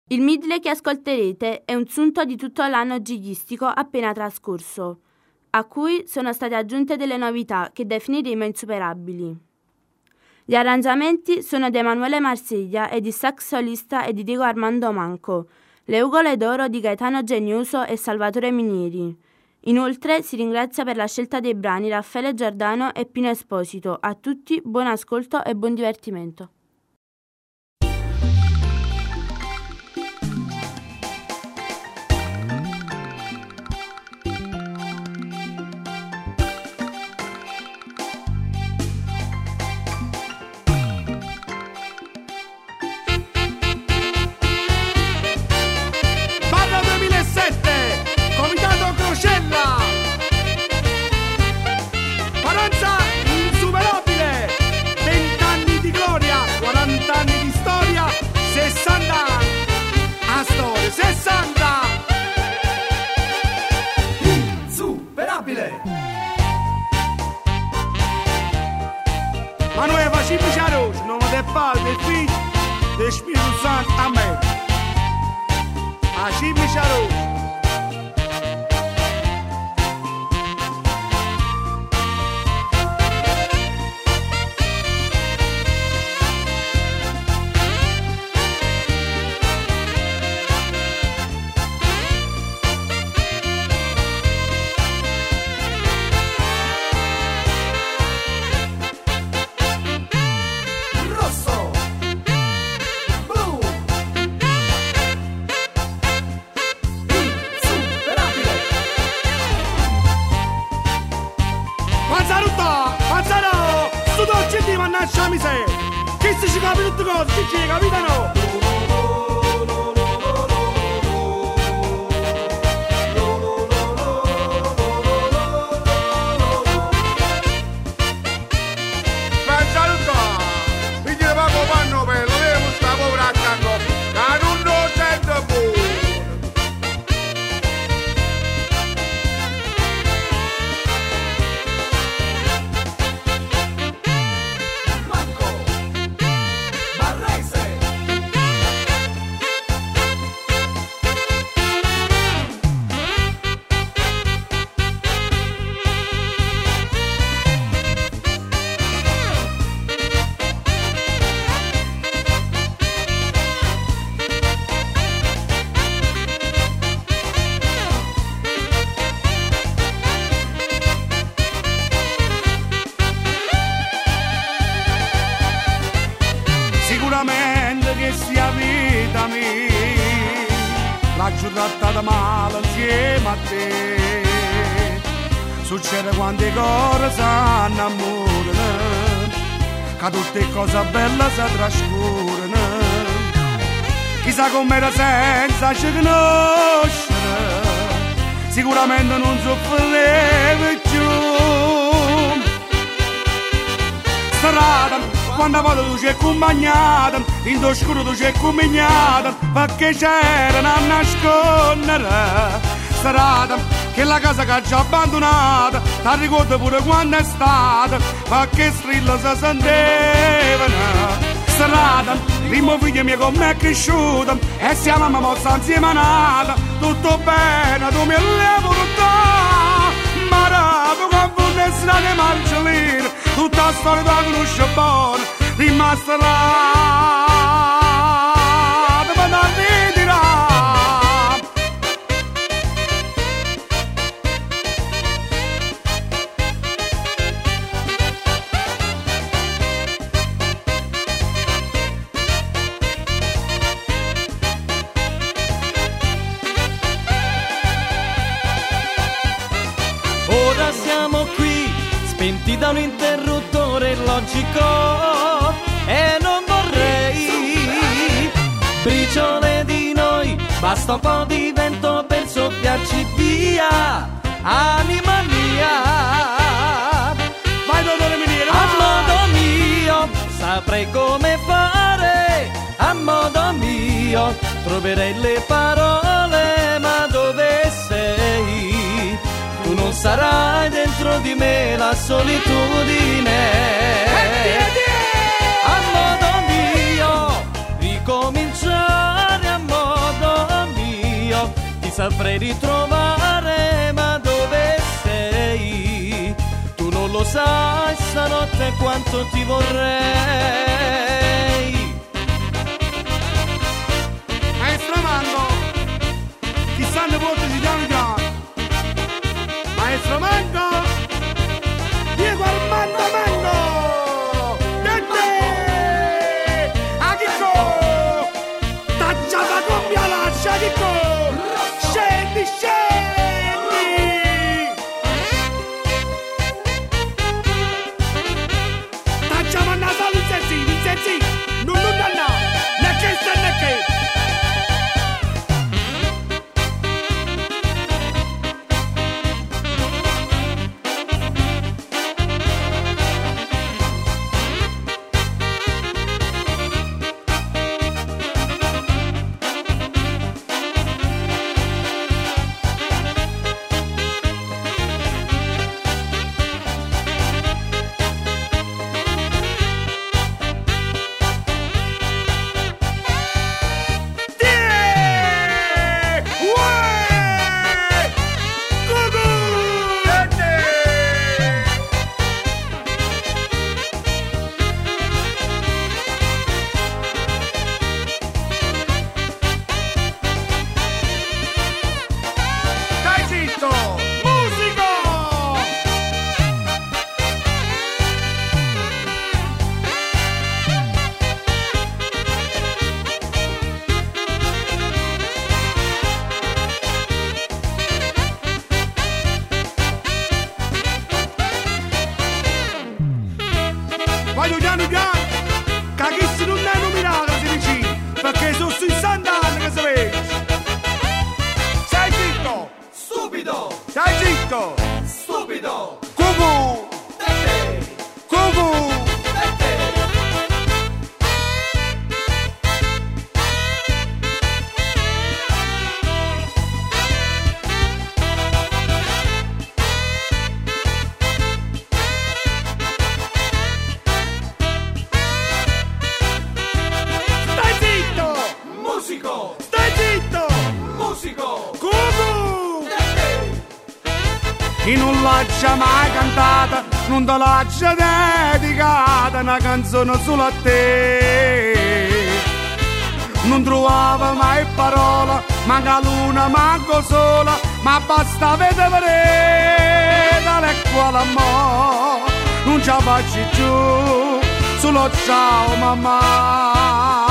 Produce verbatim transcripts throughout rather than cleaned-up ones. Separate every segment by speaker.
Speaker 1: Il medley che ascolterete è un sunto di tutto l'anno giglistico appena trascorso, a cui sono state aggiunte delle novità che definiremo insuperabili. Gli arrangiamenti sono di Emanuele Marsiglia e di sax solista e di Diego Armando Manco, le ugole d'oro di Gaetano Geniuso e Salvatore Minieri. Inoltre si ringrazia per la scelta dei brani Raffaele Giordano e Pino Esposito. A tutti buon ascolto e buon divertimento.
Speaker 2: Paranza insuperabile, venti anni di gloria, quaranta anni di storia, sessanta a storia, sessanta insuperabile. Ma noi facciamo la rosa, nome del Padre, del Figlio, del Spirito Santo, amen. Facciamo la rosa. Mannaggia miseria, che se ci capi tutte cose, ci ci capitano? Sicuramente che sia vita mia, la giornata male insieme a te. Succede quando i cuori si innamorano, che tutte cose belle si trascurano. Chissà com'era senza ci conoscere, sicuramente non soffrivo più. Strada quando vado tu c'è accompagnata, in tuo scuro tu c'è accompagnata, perché c'era a nascondere. Strada, che la casa che ha già abbandonata, ti ricordo pure quando è stata, perché strillo si sentivano. Strada, primo figlio mio con me è cresciuto, e se la mamma mossa insieme a nata, tutto bene, tu mi hai voluto. Marato con buone strade marcelline, tutta la storia la conosce buona, rimasta là, dove non ridirà.
Speaker 3: Ora siamo qui, spenti da un interruttore logico, e non vorrei briciole di noi, basta un po' di vento per soffiarci via, anima mia.
Speaker 2: Vai dottore Minieri,
Speaker 3: a modo mio saprei come fare, a modo mio troverei le parole, ma dove sei? Tu non sarai dentro di me la solitudine. A modo mio ricominciare, amore. saprei ritrovare, ma dove sei? Tu non lo sai stanotte quanto ti vorrei.
Speaker 2: Maestro Mango, chissà ne vuole di piano piano. Maestro Mango, Diego Armando Mango, Dente, a Chicco, tacciata coppia lascia Chicco, scendi, scendi. Tacciamo a Natale Vincenzi, Vincenzi, non non danna, ne che sta ne che. Voglio piano piano, che chi non è nominato si dice, perché sono sui sandali che si vede. Stai zitto!
Speaker 3: Stupido!
Speaker 2: Stai zitto!
Speaker 3: Stupido!
Speaker 2: Cucù!
Speaker 3: Tete!
Speaker 2: Cucù!
Speaker 3: Musico!
Speaker 2: Stai zitto!
Speaker 3: Musico!
Speaker 2: Cucù! Chi non l'ha già mai cantata, non te l'ha già dedicata una canzone solo a te. Non trovava mai parola, manca luna, manco sola, ma basta vedere tale quale amore. Non ce la faccio giù, solo ciao mamma.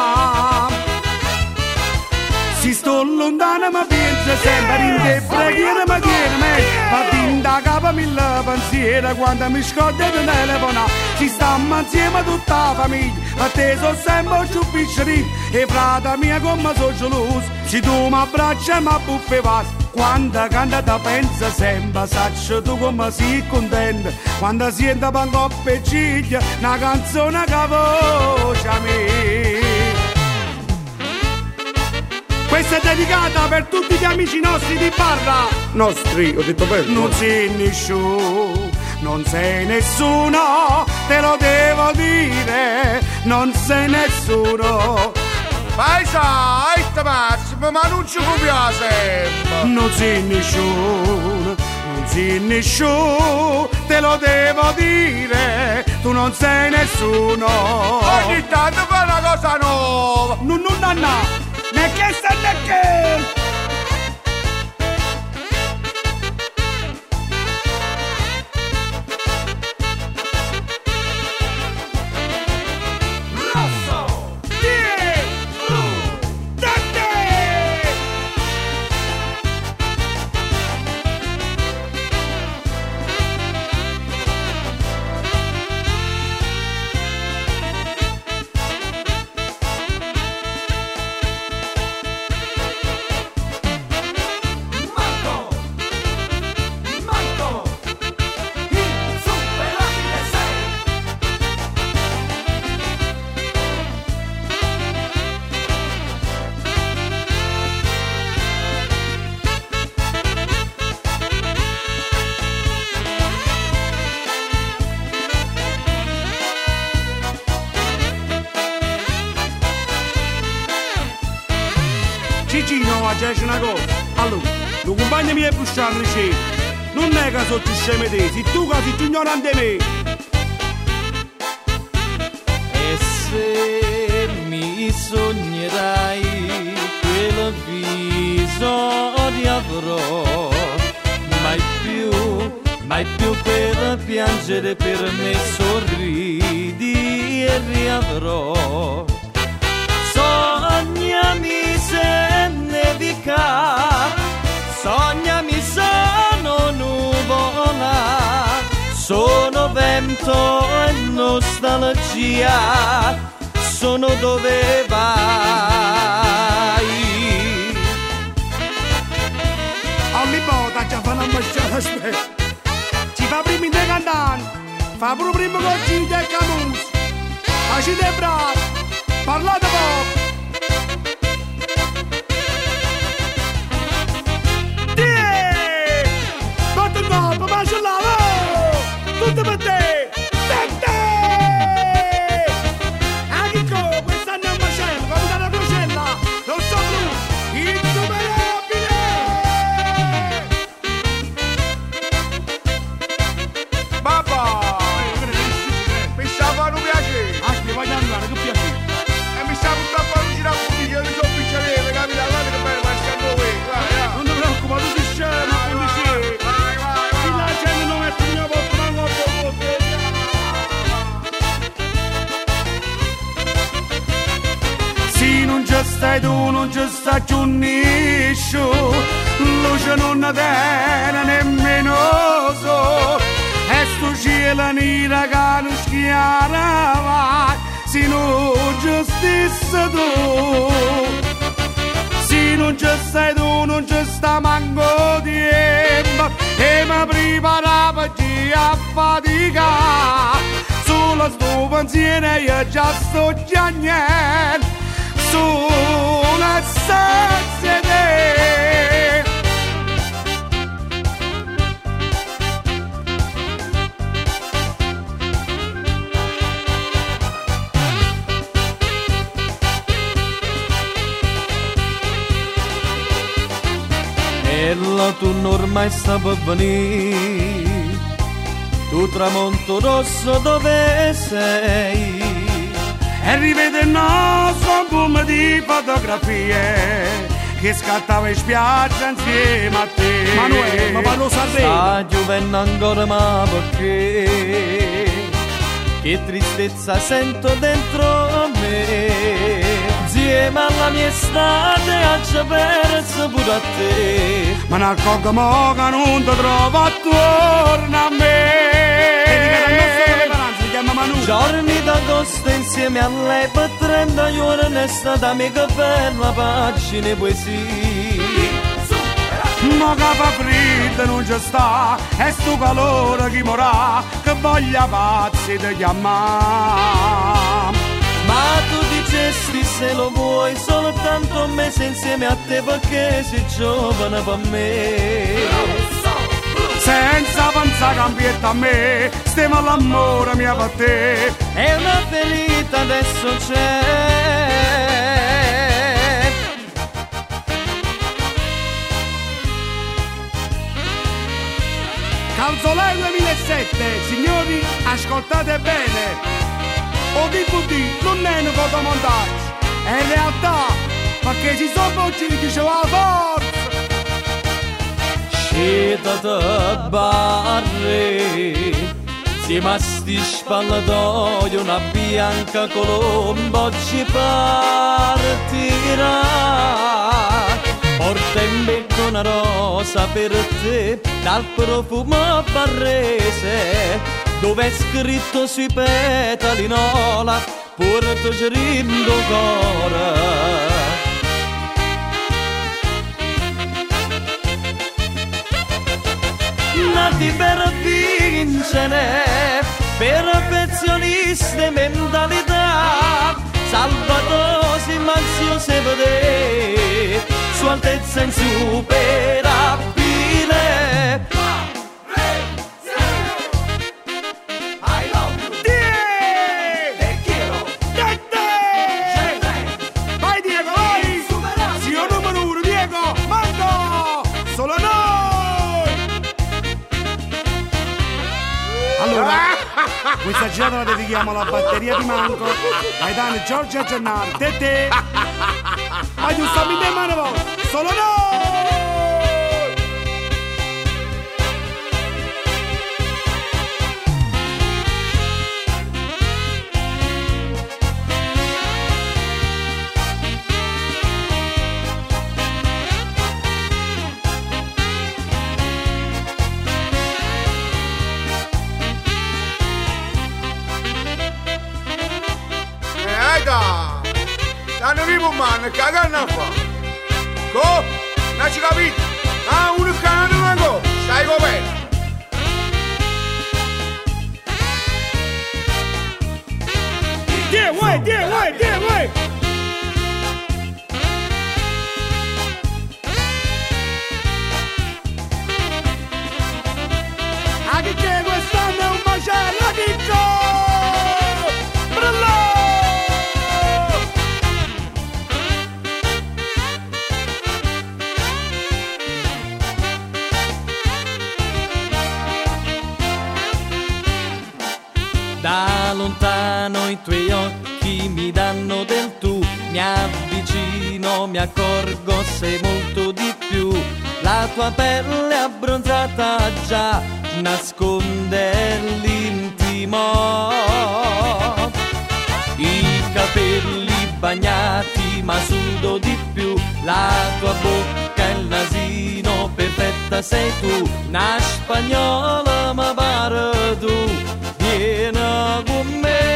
Speaker 2: Si sto lontano ma penso sempre in te, preghiera ma chiede me, fa tinta capa mille pensieri quando mi scordo di telefonare. Ci stiamo insieme tutta la famiglia, a te sono sempre più piccoli, e frata mia come sono geloso, se tu mi abbracci e mi buffi vas, quando canta te pensa sempre, saccio tu come sei contenta, quando sento pancoppa e ciglia, una canzone che voce a me. Questa è dedicata per tutti gli amici nostri di barra.
Speaker 4: Nostri, ho detto bene.
Speaker 2: Non sei nessuno, non sei nessuno, te lo devo dire, non sei nessuno.
Speaker 4: Vai sai, Massimo, ma non ci piace.
Speaker 2: Non sei nessuno, non sei nessuno, te lo devo dire, tu non sei nessuno.
Speaker 4: Ogni tanto fai una cosa nuova.
Speaker 2: Non, non, non, no. Ne che sta ne che?
Speaker 3: Rosso!
Speaker 2: Yeah!
Speaker 3: Blu!
Speaker 2: Dante! Cicino, aggiungi una cosa. Allora, lo compagno mio è Brusciano Ricci. Non è che sono più sceme te, sei tu che sei più ignorante di me.
Speaker 3: E se mi sognerai quel viso riavrò, mai più, mai più per piangere per me sorridi e riavrò. Sognami se nevica, sognami sono nuvola, sono vento e nostalgia, sono dove vai.
Speaker 2: Ogni volta ci fa una masciata, aspetta. Ci fa prima in te cantare, fa pure prima con Gigi e Camus. Facite bravi, parlate poco. Tiè! Fatto il colpo, macellavo! Tutto per te! Tente! A Chicco, quest'anno è un macello, come una crocella! Non so più! Insuperabile!
Speaker 4: Papà! Mi sta facendo piacere!
Speaker 2: Ah, mi voglio andare, che piacere!
Speaker 4: E mi sta buttando a fare un giro a fuori, che io mi sono picciolino, capita? Guarda che bello, ma scanno qui, guarda!
Speaker 2: Non ti preoccupare, tu sei scemo, quindi sì!
Speaker 4: Vai, vai,
Speaker 2: Se
Speaker 4: vai!
Speaker 2: la gente non mette il mio posto, non ho posto! Se non ci stai tu, non ci sta più nessuno, luce non ne tiene nemmeno so, e sto cielo nera che non schiara vai, se non ci stessi tu, se non ci stai tu, non ci sta manco tempo, e mi preparavo a fatica, solo sto pensiero io già sto piangendo, solo senza te.
Speaker 3: E l'autunno ormai sta per venire, tu tramonto rosso dove sei?
Speaker 2: E rivede il nostro album di fotografie che scattava in spiaggia insieme a te. Manuele, ma parlo Sanremo.
Speaker 3: Sta giovendo ancora ma perché? Che tristezza sento dentro me. Insieme alla mia estate ha perso pure a te.
Speaker 2: Ma non accorgo mo che non ti trovo attorno a me. Si chiama Manu.
Speaker 3: Giorni d'agosto insieme a lei per trenta giorni è stata mica bella pagina e poesia.
Speaker 2: Ma che fa freddo non ci sta, è sto calore che morà, che voglia pazzi di chiamare.
Speaker 3: Ma tu dicesti se lo vuoi soltanto un mese insieme a te perché sei giovane per me.
Speaker 2: Senza pensare cambietta a me, stiamo all'amore mia per te.
Speaker 3: E una ferita adesso c'è.
Speaker 2: Calzolai duemilasette, signori, ascoltate bene. O D V D non è un fotomontaggio, è realtà, perché si sono voci che diceva la forza.
Speaker 3: Sceta te barre, si masti spallatoio, una bianca colomba oggi partirà. Porta in becco una rosa per te, dal profumo barrese, dove è scritto sui petali nola, porto gerindo cuore. Nati per vincere, perfezioniste mentalità, salvatosi mansiose vedere, sua altezza insuperabile.
Speaker 2: Vai Diego, vai! Signor numero uno, Diego, manda! Questa girata la dedichiamo alla batteria di Manco, Gaetano, Giorgio e Gennaro, Tete! Ma giustamente in mano voi, solo noi!
Speaker 4: Stanno vivo man, cagano a fa. Co? Non ci capito? Ah, uno canato non go, stai coperto.
Speaker 2: Tie, uè, tie, uè, tie, uè. Ah, che c'è quest'anno è un macello, chicco! Brullo!
Speaker 3: Da lontano i tuoi occhi mi danno del tu, mi avvicino, mi accorgo sei molto di più, la tua pelle abbronzata già nasconde l'intimo, i capelli bagnati ma sudo di più, la tua bocca e il nasino, perfetta sei tu, una spagnola ma pare tu. Vieni con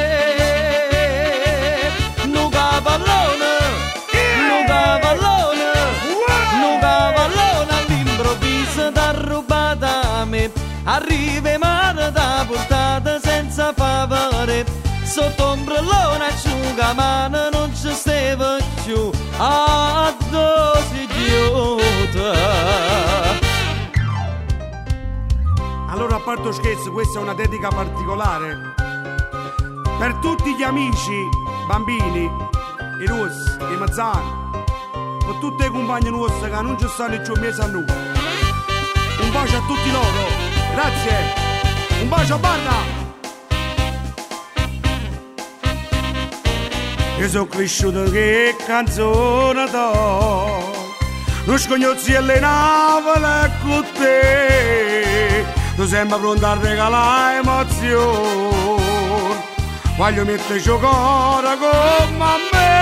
Speaker 3: me, nu cavallone, nu cavallone, nu cavallone all'improvviso t'ha rubata a me, arriva in mano t'ha portata senza favore, sotto un brillone asciugamano non ci stava più, a dosi idiota.
Speaker 2: Allora, a parte scherzo, questa è una dedica particolare per tutti gli amici, bambini, i russi, i mazzani, per tutte le compagne nostre che non ci stanno più mesi a noi. Un bacio a tutti loro, grazie, un bacio a banda. Io sono cresciuto che canzone do, non scognozzi e le navole con te. Tu sembra pronto a regalare emozioni, voglio metterci il cuore come a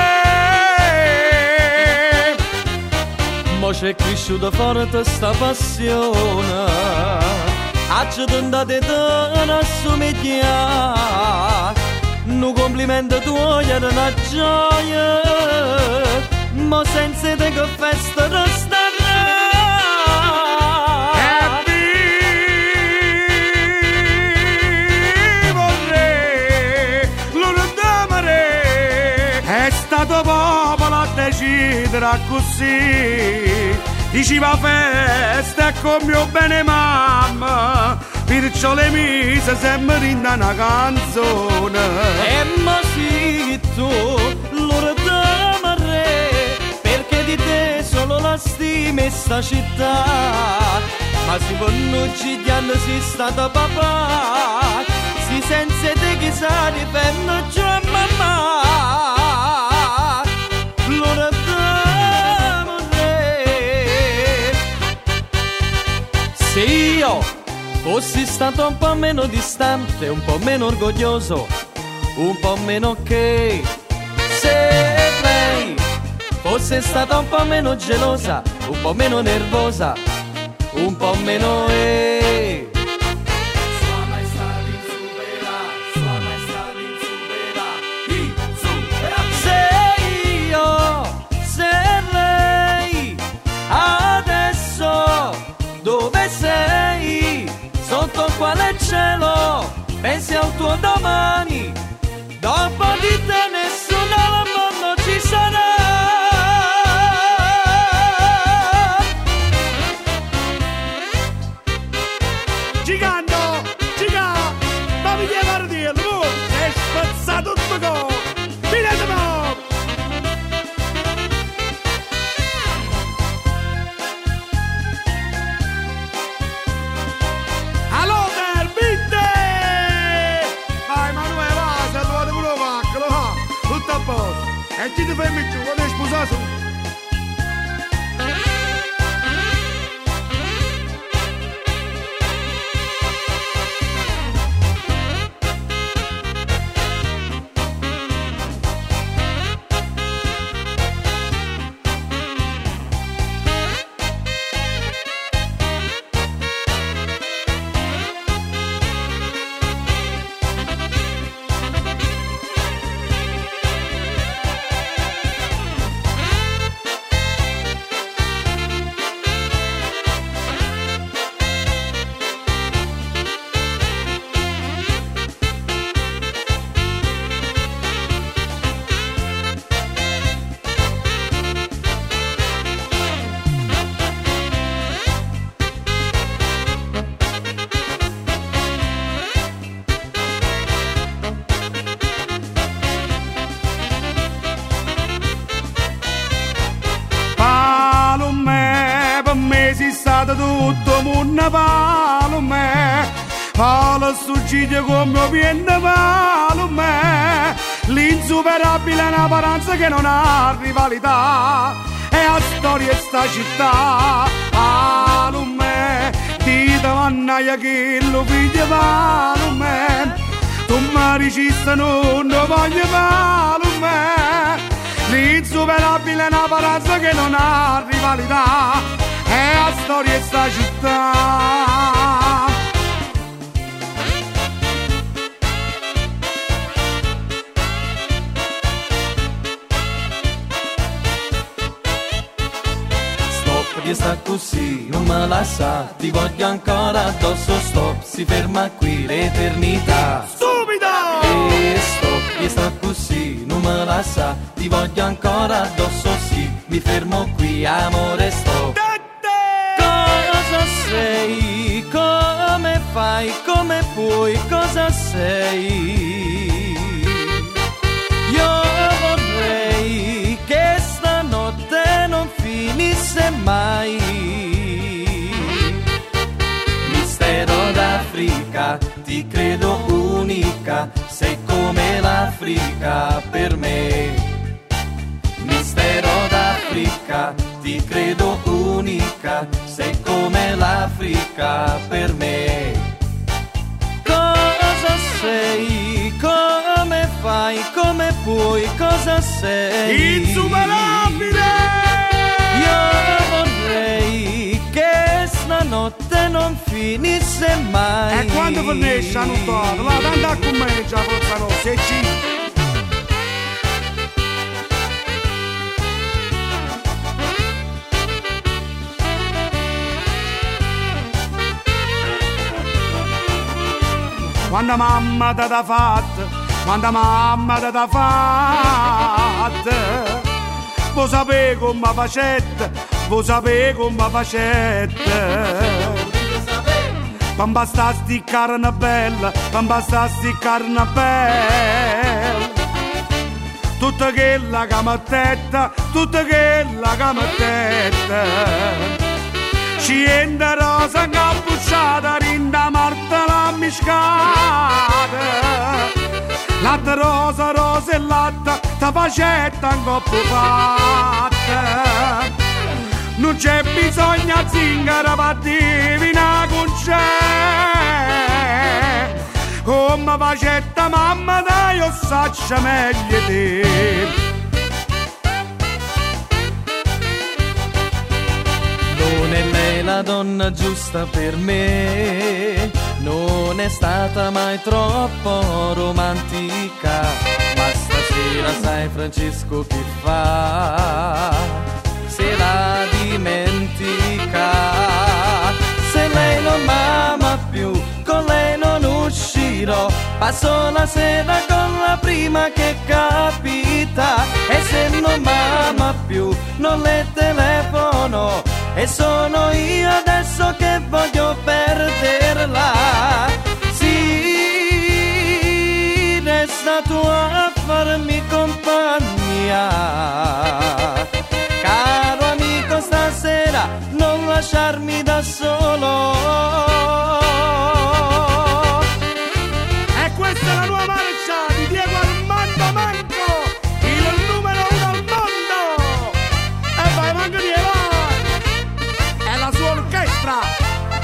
Speaker 2: me.
Speaker 3: Mo c'è cresciuta forte sta passione, accidentati te ne assomiglia, un complimento tuo era una gioia, mo senza te che festa resta.
Speaker 2: Stato popolo a decidere così, diceva festa e con mio bene mamma, perciò le mise sempre in una canzone.
Speaker 3: E ma sì tu, loro t'amare, perché di te solo la stima in sta città, ma si vannucci di anni si stata papà, si senza te che sa di penno giù a mamma. Se io fossi stato un po' meno distante, un po' meno orgoglioso, un po' meno che se lei fosse stata un po' meno gelosa, un po' meno nervosa, un po' meno e sua maestà di supera, sua maestà di supera, di supera. Se io, se lei adesso dove sei? Sotto quale cielo? Pensi al tuo domani? Dopo di te nessuno al mondo ci sarà.
Speaker 2: Gigando, giga, ma mi chiamare a dirlo, sei spazzato tutto go, finitemo! si stato tutto munna palo me, palo succide come viene palo me, l'insuperabile è un'apparenza che non ha rivalità, e la storia è sta città, palo me, dite mannaia che lo figlio palo me, tu maricista non lo voglio palo me, l'insuperabile è un'apparenza che non ha rivalità, è la storia di sta città.
Speaker 3: Stop, che sta così, non me la sa, ti voglio ancora addosso, stop, si ferma qui l'eternità.
Speaker 2: Stupido!
Speaker 3: E stop, che sta così, non me la sa, ti voglio ancora addosso, sì, mi fermo qui, amore, stop. Cosa sei, come fai, come puoi, cosa sei? Io vorrei che stanotte non finisse mai. Mistero d'Africa, ti credo unica, sei come l'Africa per me. Mistero d'Africa, ti credo unica, sei come l'Africa per me. Cosa sei, come fai, come puoi, cosa sei?
Speaker 2: Insuperabile!
Speaker 3: Io vorrei che stanotte non finisse mai.
Speaker 2: E quando finisce hanno fatto, va, tanto a comincia, forza no, se ci... Quando mamma ti ha fatto, quando mamma ti ha fatto, voi sapete come facette, voi sapete come facette. Non basta sti carne bella, non basta sti carne bella. Tutta quella che mi tetta, tutta quella che mi tetta. Ci entra rosa incappucciata, rinda marta la miscata. Latte rosa, rosa e latte, ta facetta in coppa fatta. Non c'è bisogno a zingara per divina con c'è. Come facetta mamma dai, io saccia meglio te.
Speaker 3: Non è lei la donna giusta per me, non è stata mai troppo romantica, ma stasera sai Francesco che fa, se la dimentica. Se lei non m'ama più, con lei non uscirò, passo la sera con la prima che capita, e se non m'ama più non le telefono, e sono io adesso che voglio perderla. Sì, resta tu a farmi compagnia, caro amico, stasera non lasciarmi da solo.
Speaker 2: E questa è la nuova marcia di Diego Armando Manco, il numero uno al mondo. E vai Manco Diego, è la sua orchestra.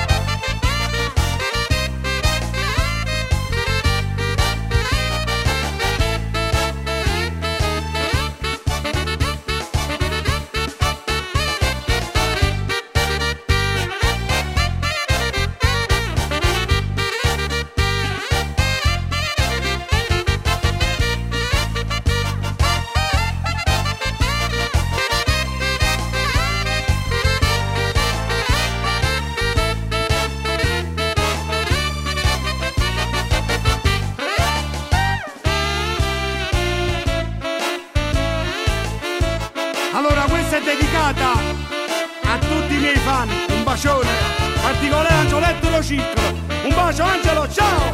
Speaker 2: Allora questa è dedicata a tutti i miei fan, un bacione, particolare Angioletto Lo Ciccolo, un bacio Angelo, ciao!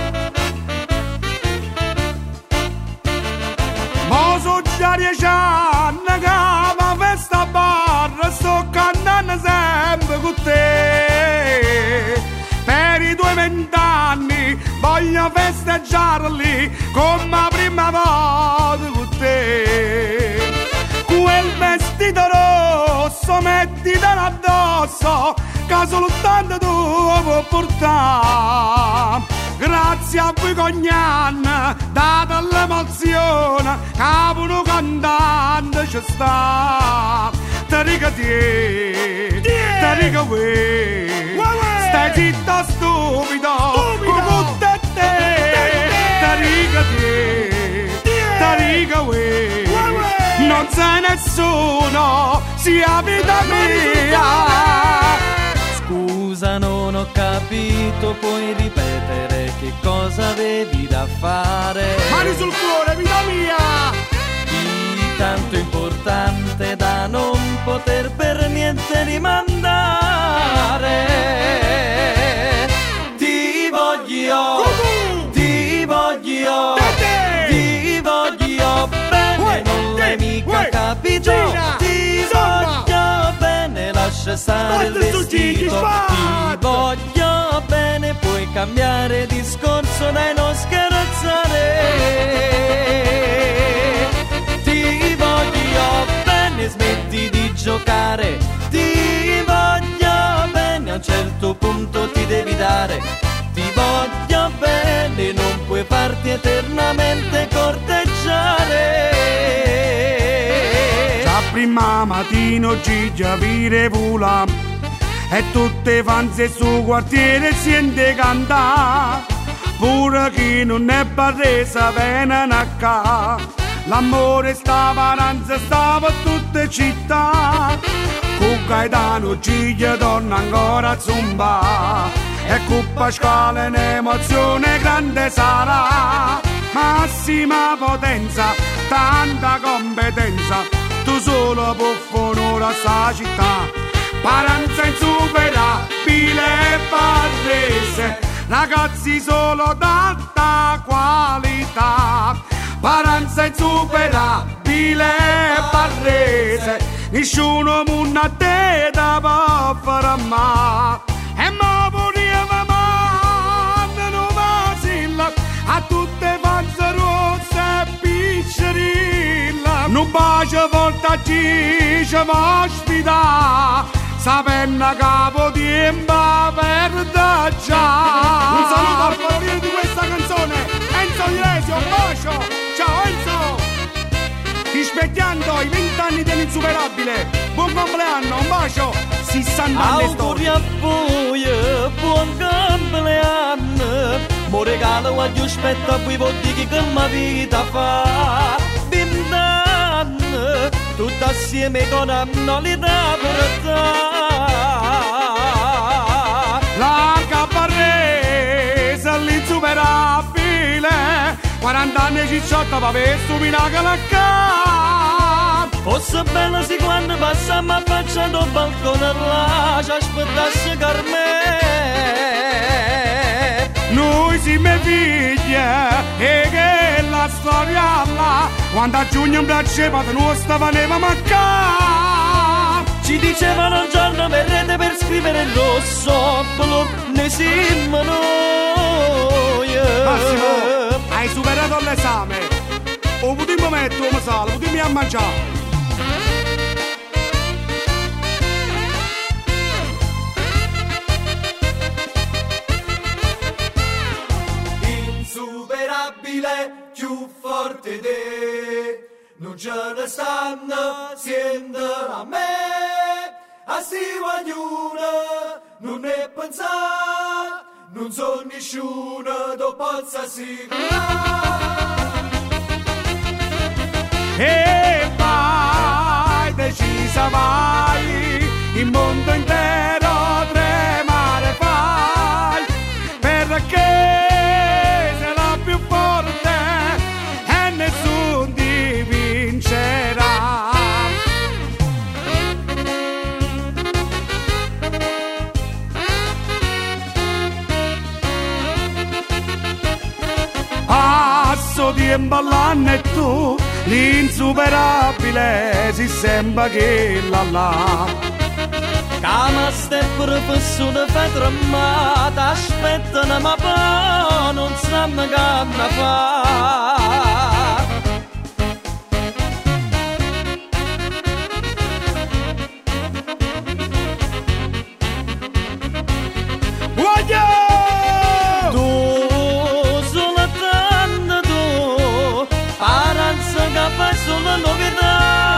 Speaker 2: Mo so già dieci anni che la festa barra sto cantando sempre con te. tuoi vent'anni voglio festeggiarli come la prima volta con te. Quel vestito rosso mettitelo addosso che soltanto tu puoi portare. Grazie a voi cognan, data l'emozione che uno cantante ci sta. Te riga te, te riga we, stai zitto stupido, come te te. Te riga te, te riga we, non c'è nessuno, sia vita mia.
Speaker 3: Scusa, non ho capito, puoi ripetere che cosa avevi da fare?
Speaker 2: Mani sul cuore, vita mia!
Speaker 3: Di tanto importante da non poter per niente rimandare. Ti voglio, uh-huh. ti voglio, Tete. ti voglio bene, Uè, non l'hai mica Uè, capito. Gina, ti Zomba. voglio bene, lascia stare il vestito. Ti voglio bene, puoi cambiare discorso, dai non scherzare. Ti voglio bene, smetti di giocare. Ti voglio bene, a un certo punto ti devi dare. Ti voglio bene, non puoi farti eternamente corteggiare.
Speaker 2: Già prima mattino ci vire vola e tutte fanze su quartiere sente cantare. Pure chi non è barresa viene a ca. L'amore stava ranza, stava tutte città. Con Gaetano Giglia torna ancora a zumba. E con Pasquale un'emozione grande sarà. Massima potenza, tanta competenza, tu solo puoi onore a sta città. Paranza insuperabile e barrese, ragazzi solo d'alta qualità. Paranza insuperabile e barrese, nessuno munna a te da può fare ma. E mo voleva manna non vasilla a tutte panze rosse e piccerilla. Non bacio volta ci ci va ospita, sapendo capo tempo perda già. Un saluto al favore di questa canzone, Enzo Ilesio, un bacio. Ciao Enzo! Rispecchiando i vent'anni dell'insuperabile, buon compleanno, un bacio, sessanta anni
Speaker 3: auguri a voi, buon compleanno. Mo regalo agli aspetta a voi vodiki che ma vita fa. Vent'anni, tutti assieme con annolità per te.
Speaker 2: La Caparresa, l'insuperabile, quaranta anni cicciotta va per stupina che la ca.
Speaker 3: Fosse bella si quando passiamo affacciato al balcone là ci aspettasse Carmen.
Speaker 2: Noi siamo figlie e che la storia là, quando a giugno in piaceva da noi stavamo a ca.
Speaker 3: Ci dicevano un giorno verrete per scrivere il rosso, blu, ne siamo noi.
Speaker 2: Massimo, hai superato l'esame. O potremmo mettere come sale, potremmo a mangiare.
Speaker 3: Insuperabile, più forte te, non ce ne stanno, siendo a me, a sti guaglione, non ne pensare, non so nessuno, do posso assicurare.
Speaker 2: E vai, decisa vai, il mondo intero tremare fai, perché sei la più forte e nessuno ti vincerà. Passo tempo all'anno e tu l'insuperabile si sembra che la là.
Speaker 3: Cama ste professore fermata, aspettano ma poi non sanno che hanno fa. Tu, soltanto tu, paranza che fai solo novità.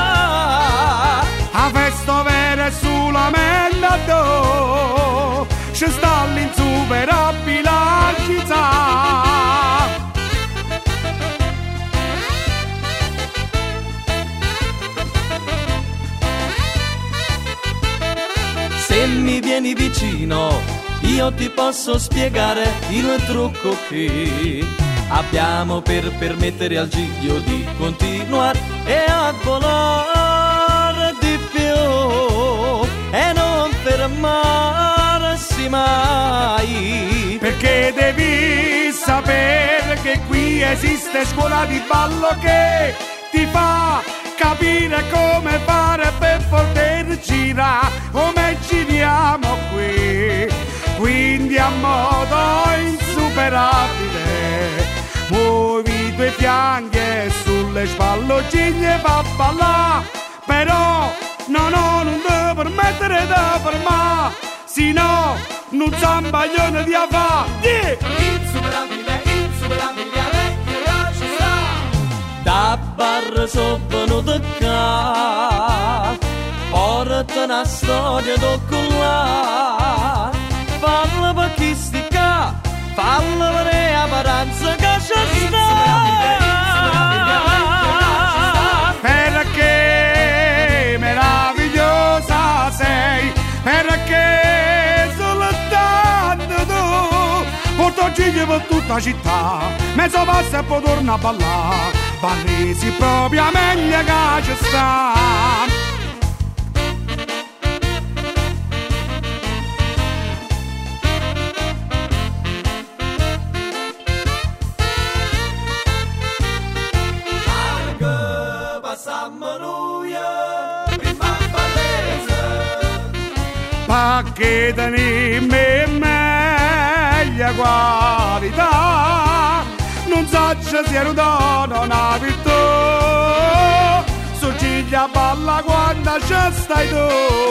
Speaker 2: A festa vera è solamente a do, ci sta l'insuperabile chissà.
Speaker 3: Se mi vieni vicino, io ti posso spiegare il trucco che abbiamo per permettere al giglio di continuare e a volare di più e non fermarsi mai.
Speaker 2: Perché devi sapere che qui esiste scuola di ballo che ti fa capire come fare per poter girare come giriamo qui. Quindi a modo insuperabile muovi i tuoi fianchi e sulle spalloncine va a ballare. Però no, no, non ti permettere di fermare, sino non zambaglione di fa. Yeah!
Speaker 3: Insuperabile, insuperabile, vecchia ci sta. Da bar sono venuto qua, porta una storia d'occulare. Falla per chi sti qua, falla per la paranza che c'è sta.
Speaker 2: Perché meravigliosa sei, perché soltanto tu porto gigli per tutta la città, mezzo passo e poi torna a ballare, ballisi proprio meglio che ci sta. Perché tenere meglio qualità, non so se sia dono una virtù, su ciglia balla quando ci stai tu.